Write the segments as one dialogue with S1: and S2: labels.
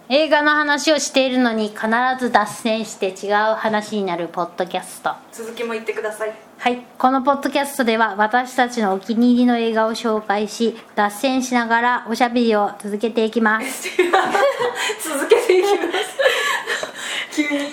S1: 映画の話をしているのに必ず脱線して違う話になるポッドキャスト。
S2: 続きも言ってください。
S1: はい、このポッドキャストでは私たちのお気に入りの映画を紹介し、脱線しながらおしゃべりを続けていきます
S2: 続けていきます急に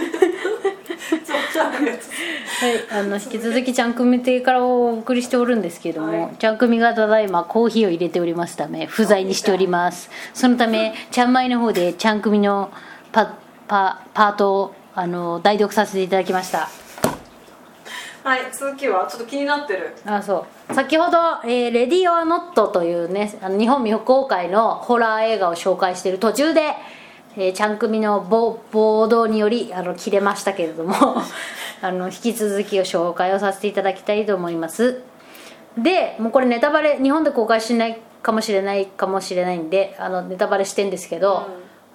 S1: はい、引き続きちゃん組亭からお送りしておるんですけれども、はい、ちゃん組がただいまコーヒーを入れておりますため不在にしております。そのためちゃんまいの方でちゃん組のパートを代読させていただきました。
S2: はい、続きはちょっと気になってる。
S1: そう先ほど、レディオアノットというね日本未公開のホラー映画を紹介している途中で、ちゃん組の暴動により切れましたけれども引き続きを紹介をさせていただきたいと思います。でもうこれネタバレ日本で公開しないかもしれないんでネタバレしてんですけど、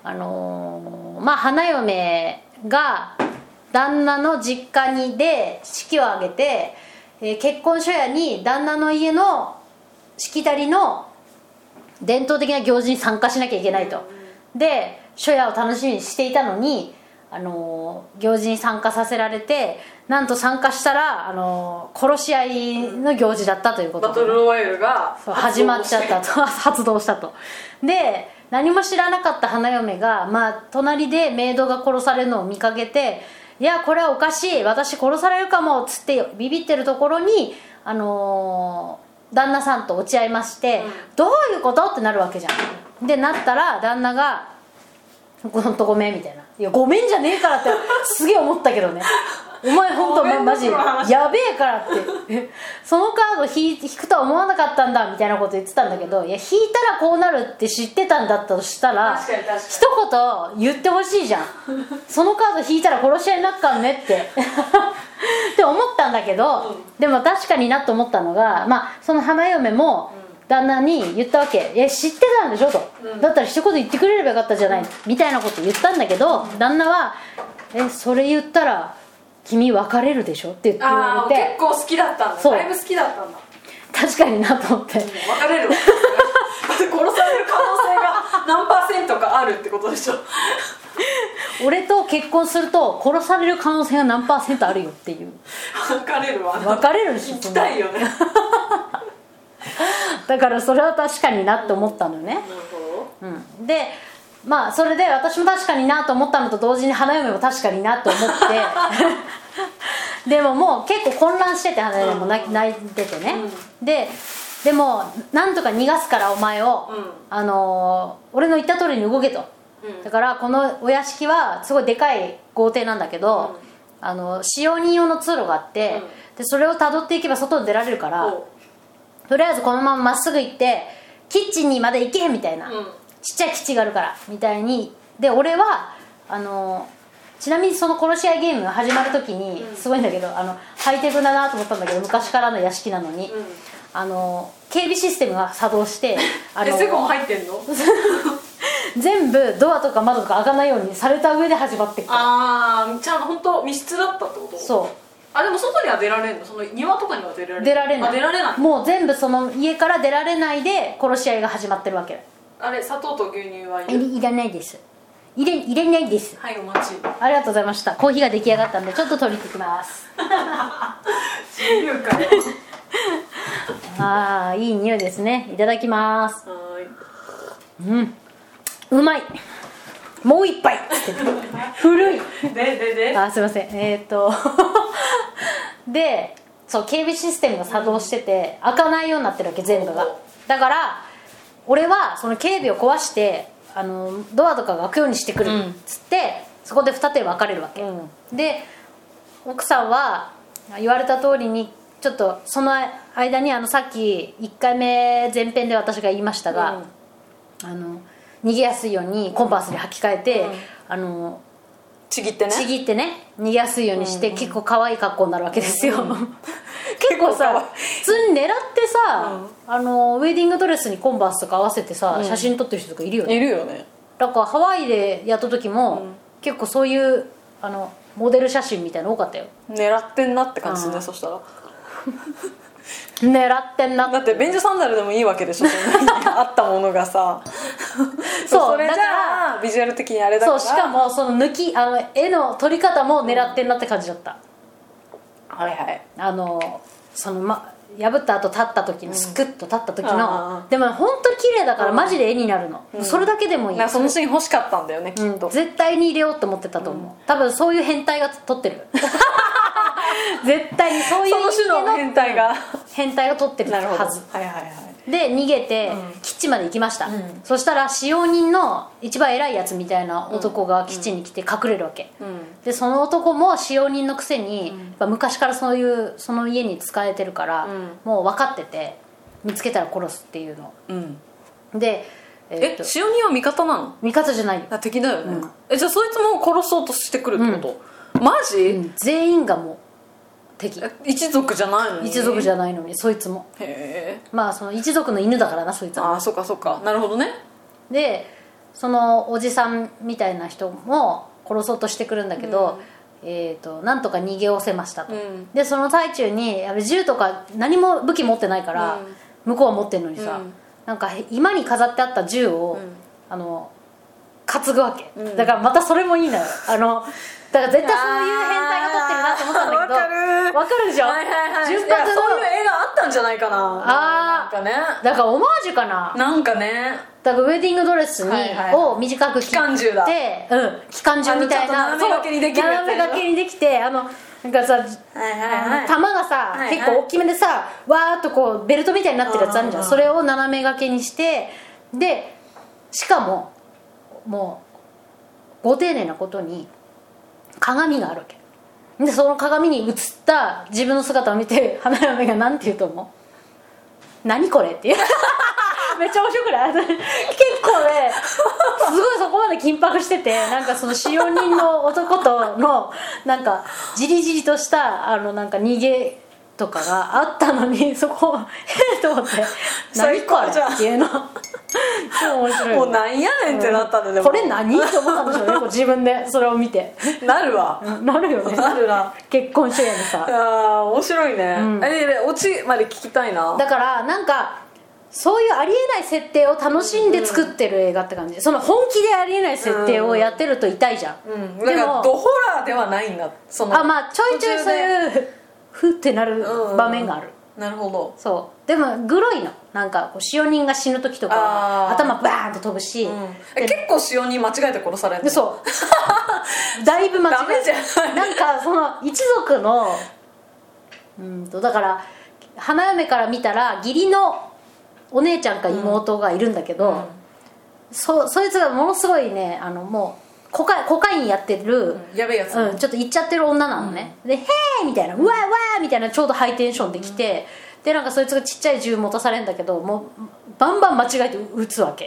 S1: 花嫁が旦那の実家で式を挙げて、結婚初夜に旦那の家のしきたりの伝統的な行事に参加しなきゃいけないと。で初夜を楽しみにしていたのに行事に参加させられて、なんと参加したら殺し合いの行事だったということで、
S2: バトルロワイヤルが
S1: 始まっちゃったと発動したと。で何も知らなかった花嫁が、隣でメイドが殺されるのを見かけて、いやこれはおかしい私殺されるかもっつってビビってるところに旦那さんと落ち合いまして、どういうことってなるわけじゃん。でなったら旦那がほんとごめんみたいな、いやごめんじゃねえからってすげえ思ったけどねお前ほんとマジやべえからってそのカード引くとは思わなかったんだみたいなこと言ってたんだけど、いや引いたらこうなるって知ってたんだったとしたら一言言ってほしいじゃんそのカード引いたら殺し合いになっかんねってって思ったんだけど、でも確かになと思ったのが、その花嫁も旦那に言ったわけ。いや知ってたんでしょと、だったら一言言ってくれればよかったじゃないみたいなこと言ったんだけど、旦那はそれ言ったら君別れるでしょって言われて、
S2: 結構好きだったんだ。だいぶ好きだったんだ。
S1: 確かになと思って、別
S2: れるわ殺される可能性が何%かあるってことでしょ
S1: 俺と結婚すると殺される可能性が何%あるよっていう。
S2: 別れるわ。
S1: 別れるでしょ。
S2: 行きたいよね
S1: だからそれは確かになって思ったのよね。でそれで私も確かになと思ったのと同時に花嫁も確かになと思ってでももう結構混乱してて、花嫁も泣いててね、でもなんとか逃がすからお前を、俺の言った通りに動けと、だからこのお屋敷はすごいでかい豪邸なんだけど、使用人用の通路があって、でそれをたどっていけば外に出られるから、とりあえずこのまままっすぐ行ってキッチンにまで行けみたいな、ちっちゃい基地があるからみたいに。で俺はちなみにその殺し合いゲームが始まる時にすごいんだけど、ハイテクだなと思ったんだけど、昔からの屋敷なのに、警備システムが作動して
S2: セコム入ってんの
S1: 全部ドアとか窓とか開かないようにされた上で始まってくから。
S2: ちゃんと本当密室だったってこと？そうでも外には出られんの？その庭とかには出られる？出られない。出られない。も
S1: う全部その家から出られないで殺し合いが始まってるわけ。
S2: 砂糖と牛乳はい
S1: らないです。入れないです。
S2: はい、お待ち。
S1: ありがとうございました。コーヒーが出来上がったんでちょっと取りに行きます
S2: 自由かよ
S1: いい匂いですね。いただきます。うまい。もう一杯古いすいませんでそう警備システムが作動してて開かないようになってるわけ全部が。だから俺はその警備を壊してドアとかが開くようにしてくるっつって、そこで二手分かれるわけ、で奥さんは言われた通りにちょっとその間にさっき1回目前編で私が言いましたが、逃げやすいようにコンパースに履き替えて、
S2: ちぎって
S1: ね逃げやすいようにして、結構可愛い格好になるわけですよ結構さ普通に狙ってさ、ウェディングドレスにコンバースとか合わせてさ、写真撮ってる人とかいるよね。
S2: いるよね。
S1: だからハワイでやった時も、結構そういうモデル写真みたいなの多かったよ。
S2: 狙ってんなって感じですね。そしたら
S1: 狙ってんな。
S2: だって便所サンダルでもいいわけでしょあったものがさそれじゃあビジュアル的にあれだから。
S1: そう、しかもその絵の撮り方も狙ってんなって感じだった、
S2: はいはい。
S1: その破った後立った時のスクッと立った時の、でも本当に綺麗だからマジで絵になるの、それだけでもいい。
S2: そのシーン欲しかったんだよね、きっと。
S1: 絶対に入れようと思ってたと思う、多分そういう変態が撮ってる絶対にそういう
S2: その種の変態が
S1: 撮ってるはず。
S2: はいはいはい。
S1: で逃げて基地まで行きました、そしたら使用人の一番偉いやつみたいな男が基地に来て隠れるわけ、でその男も使用人のくせに、やっぱ昔からその家に仕えてるから、もう分かってて見つけたら殺すっていうの、で
S2: 使用人は味方なの？
S1: 味方じゃないよ、
S2: 敵だよね、じゃあそいつも殺そうとしてくるってこと？マジ？
S1: 全員がもう敵。
S2: 一族じゃないのに？
S1: 一族じゃないのにそいつも。
S2: へえ。
S1: まあその一族の犬だからなそいつは。
S2: ああそっかそっか、なるほどね。
S1: でそのおじさんみたいな人も殺そうとしてくるんだけど、なんとか逃げおせましたと、でその最中に銃とか何も武器持ってないから、向こうは持ってるのにさ、なんか居間に飾ってあった銃を、担ぐわけ、だからまたそれもいいのよ。だから絶対そういう変態が撮ってるなと思ったんだけど、わかるでしょ、
S2: はいはいはい、
S1: 純白の
S2: そういう映画あったんじゃないかな。
S1: なんかね、だからオマージュかな、
S2: なんかね。
S1: だからウェディングドレスを短く切って、機関銃だ、機関銃みたいな、
S2: 斜め掛けにできるやつ、
S1: 斜め掛けにできて、なんかさ、弾がさ、結構大きめでさ、わーっとこうベルトみたいになってるやつあるじゃん、それを斜め掛けにして、でしかももうご丁寧なことに鏡があるわけで、その鏡に映った自分の姿を見て花嫁がなんて言うと思う？何これっていうめっちゃ面白くない？結構ねすごいそこまで緊迫してて、なんかその使用人の男とのなんかじりじりとしたなんか逃げとかがあったのに、そこと思って何これっていうの超面白い。
S2: もうなんやねんってなったんだね、
S1: これ何って思ったんでしょうね、こう自分でそれを見て。
S2: なるわ、
S1: なるよね、
S2: なるな。
S1: 結婚してるのさ。
S2: あ面白いね、オチまで聞きたいな。
S1: だからなんかそういうありえない設定を楽しんで作ってる映画って感じ、その本気でありえない設定をやってると痛いじゃん、
S2: だからドホラーではないんだ、その
S1: まあちょいちょいそういうフってなる場面がある、
S2: なるほど。
S1: そうでもグロいの、なんかこう使用人が死ぬ時とか頭バーンと飛ぶし、
S2: 結構使用人間違えて殺される。
S1: そうだいぶ間違えてなんかその一族のだから花嫁から見たら義理のお姉ちゃんか妹がいるんだけど、そいつがものすごいね、もうコカインやってる、
S2: やべえやつ、
S1: ちょっと行っちゃってる女なのね、で「へー!」みたいな「うわーわー!」みたいなちょうどハイテンションできて、でなんかそいつがちっちゃい銃持たされるんだけど、もうバンバン間違えて撃つわけ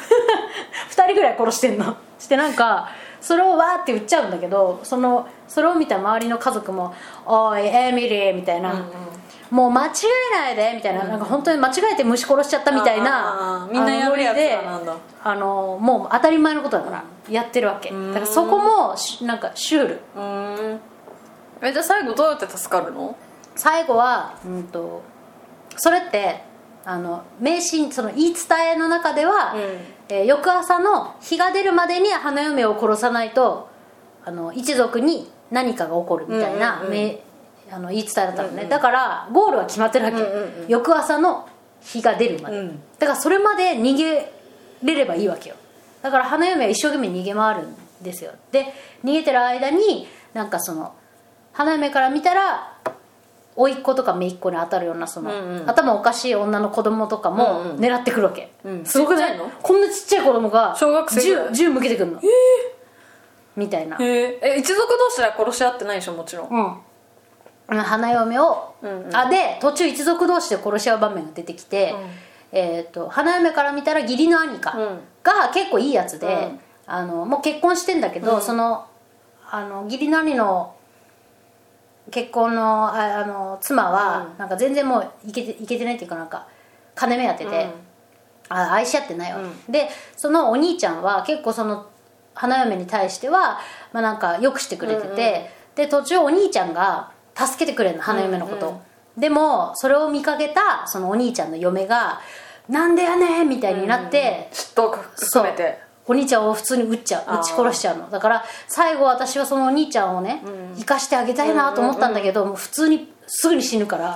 S1: 2人ぐらい殺してんのして、なんかそれをわーって撃っちゃうんだけど、それを見た周りの家族も「おいエミリー」みたいな、もう間違えないでみたいな、なんか本当に間違えて虫殺しちゃったみたいな、
S2: みんなやるやつなんだ、
S1: もう当たり前のことだからやってるわけだから、そこもなんかシュール。
S2: じゃあ最後どうやって助かるの？
S1: 最後はそれって迷信、その言い伝えの中では、翌朝の日が出るまでに花嫁を殺さないと一族に何かが起こるみたいな、言い伝えだったのね、だからゴールは決まってるわけ、翌朝の日が出るまで、だからそれまで逃げれればいいわけよ。だから花嫁は一生懸命逃げ回るんですよ。で逃げてる間になんかその花嫁から見たら甥っ子とか姪っ子に当たるようなその、頭おかしい女の子供とかも狙ってくるわけ、すごくないの？こんなちっちゃい子供が
S2: 小学生
S1: 銃向けてくるの、みたいな。
S2: 一族同士は殺し合ってないでしょ、もちろん。
S1: 花嫁を、で途中一族同士で殺し合う場面が出てきて、花嫁から見たら義理の兄かが結構いいやつで、もう結婚してんだけど、その義理の兄の結婚の妻はなんか全然もういけてないっていうか、なんか金目当てで、愛し合ってないわけ、でそのお兄ちゃんは結構その花嫁に対しては、なんかよくしてくれてて、で途中お兄ちゃんが助けてくれるの、花嫁のこと、でもそれを見かけたそのお兄ちゃんの嫁が「なんでやねん!」みたいになって、
S2: 嫉妬含めて
S1: お兄ちゃんを普通に撃ち殺しちゃうのだから、最後私はそのお兄ちゃんをね、生かしてあげたいなと思ったんだけど、もう普通にすぐに死ぬから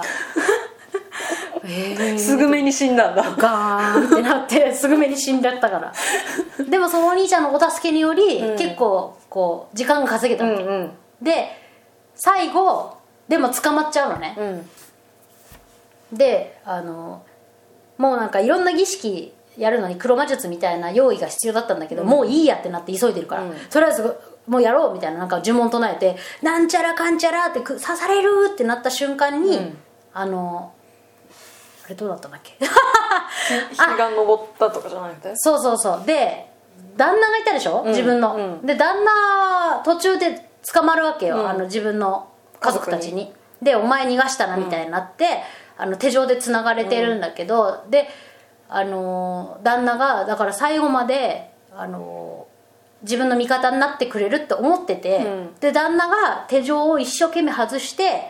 S2: すぐめに死んだんだ。
S1: ガーンってなってすぐめに死んじゃったからでもそのお兄ちゃんのお助けにより、結構こう時間が稼げたわけ、で最後でも捕まっちゃうのね、でもうなんかいろんな儀式やるのに黒魔術みたいな用意が必要だったんだけど、もういいやってなって急いでるから、とりあえずもうやろうみたいな、なんか呪文唱えてなんちゃらかんちゃらって刺されるってなった瞬間に、あれどうだったんだっけ
S2: 日が昇ったとかじゃなくて、
S1: そうで旦那がいたでしょ、自分の、で旦那途中で捕まるわけよ、自分の家族たちに。でお前逃がしたなみたいになって、手錠でつながれてるんだけど、で旦那がだから最後まで自分の味方になってくれるって思ってて、で旦那が手錠を一生懸命外して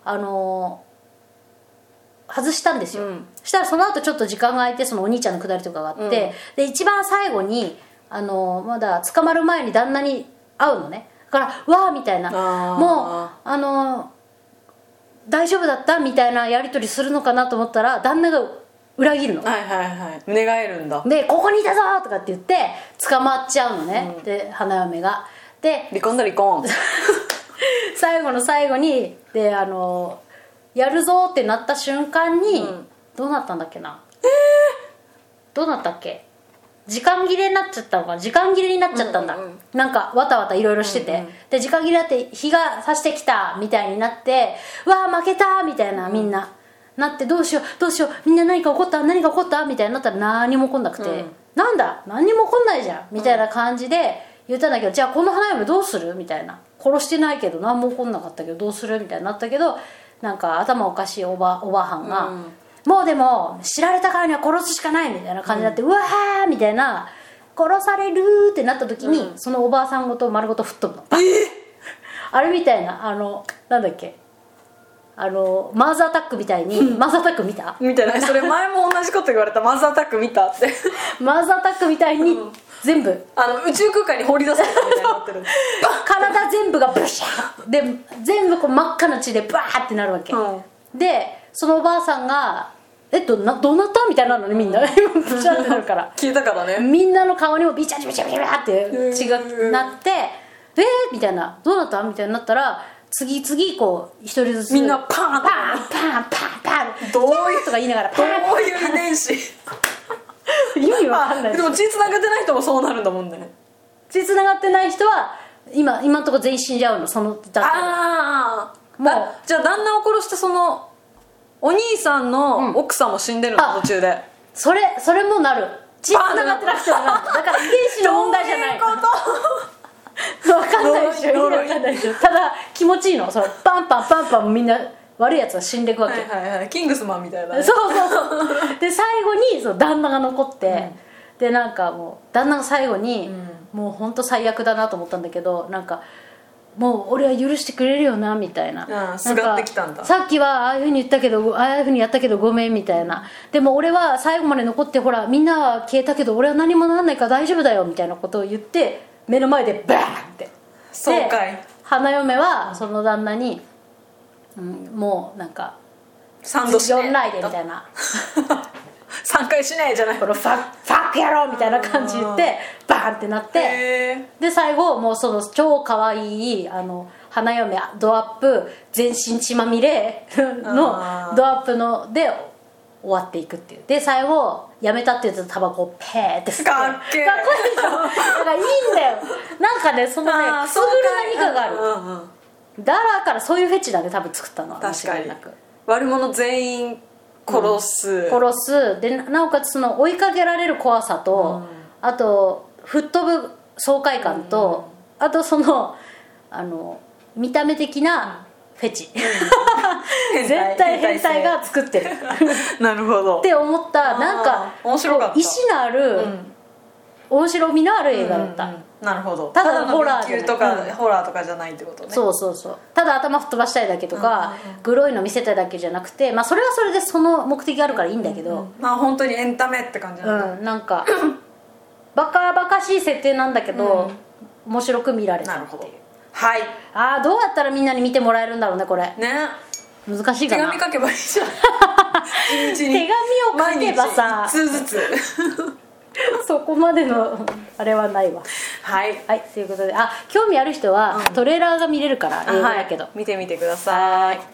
S1: 外したんですよ、したらその後ちょっと時間が空いて、そのお兄ちゃんのくだりとかがあって、で一番最後にまだ捕まる前に旦那に会うのね。だからわーみたいな、もう大丈夫だったみたいなやり取りするのかなと思ったら、旦那が裏切るの。
S2: 寝返るんだ。
S1: でここにいたぞとかって言って捕まっちゃうのね、で花嫁が。で
S2: 離婚だ離婚
S1: 最後の最後にでやるぞってなった瞬間に、どうなったんだっけな、どうなったっけ、時間切れになっちゃったのかな、時間切れになっちゃったんだ、なんかわたわたいろいろしてて、で時間切れになって日が差してきたみたいになって、わあ負けたみたいな、みんななって、どうしようどうしよう、みんな何か起こった何か起こったみたいになったら何も起こんなくて、なんだ何にも起こんないじゃんみたいな感じで言ったんだけど、じゃあこの花嫁どうするみたいな、殺してないけど何も起こんなかったけどどうするみたいになったけど、なんか頭おかしいおばはんが、もうでも知られたからには殺すしかないみたいな感じになって、うわーみたいな、殺されるってなった時に、そのおばあさんごと丸ごと吹っ飛ぶの、あれみたいな、なんだっけ、マーズアタックみたいに、マーズアタック見た
S2: みたいな、それ前も同じこと言われた、マーズアタック見たって
S1: マーズアタックみたいに全部
S2: 宇宙空間に放り出されたみたいになってる
S1: 体全部がブシャーで全部こう真っ赤な血でバーってなるわけ、でそのおばあさんがどうなったみたいなのね、みんなブシャーってなるから
S2: 消えたからね、
S1: みんなの顔にもビチャビチャビチャビチャって血がなって、みたいな、どうなったみたいになったら、次々こう一人ずつ
S2: みんなパーン
S1: パンパンパンパン
S2: どういう
S1: とか言いながら
S2: どういう遺伝子
S1: 意味わかんない
S2: でも血つながってない人もそうなるんだもんね。
S1: 血つながってない人は今のところ全員死んじゃうの、そのだ
S2: もうじゃあ旦那を殺したそのお兄さんの奥さんも死んでるの、途中で。それ
S1: もなる、血つながってなくてもなる、だから遺伝子の問題じゃない。
S2: どういうこと
S1: 分かんないでしょ、意味わかんないでしょ。ただ気持ちいいの、そのパンパンパンパンみんな悪いやつは死んでいくわけ、
S2: キングスマンみたいな、ね、
S1: そうで最後にその旦那が残って、でなんかもう旦那が最後に、もう本当最悪だなと思ったんだけど、なんかもう俺は許してくれるよなみたいな、
S2: すがってきたんだ。
S1: さっきはああいうふうに言ったけど、ああいうふうにやったけどごめんみたいな、でも俺は最後まで残って、ほらみんなは消えたけど俺は何もならないから大丈夫だよみたいなことを言って、目の前でバーンって、
S2: そうかい。
S1: 花嫁はその旦那に、もうなんか
S2: 3度しね
S1: 4来でみたいな
S2: 3回しないじゃない、
S1: このファックやろうみたいな感じ言ってバーンってなって、で最後もうその超かわいい花嫁ドアップ全身血まみれのドアップので終わっていくっていう。で最後やめたって言うとタバコをペーって吸って、
S2: かっけー、
S1: かっこいいでしょ、だからいいんだよ、なんかね、そのねくすぐる何かがある、だからそういうフェチだね多分作ったのは。
S2: 確かに悪者全員殺す、
S1: でなおかつその追いかけられる怖さと、あと吹っ飛ぶ爽快感と、あとその見た目的なフェチ、絶対変態が作ってる
S2: なるほど
S1: って思った。なんか
S2: 面白かった、
S1: 意志のある、面白みのある映画だった、
S2: なるほど。
S1: ただホラー
S2: B 級とか、ホラーとかじゃないってことね。
S1: そうただ頭吹っ飛ばしたいだけとか、グロいの見せたいだけじゃなくて、それはそれでその目的があるからいいんだけど、
S2: 本当にエンタメって感じなんだ、
S1: なんかバカバカしい設定なんだけど、面白く見られたっていう。
S2: はい。
S1: ああ、どうやったらみんなに見てもらえるんだろうねこれ。
S2: ね、
S1: 難しいかな。
S2: 手紙書けばいいじゃん。地道に
S1: 手紙を書けばさ、
S2: 毎日1通ずつ
S1: そこまでのあれはないわ。
S2: はい
S1: はい、ということで、興味ある人はトレーラーが見れるから、英語だけど、
S2: 見てみてください。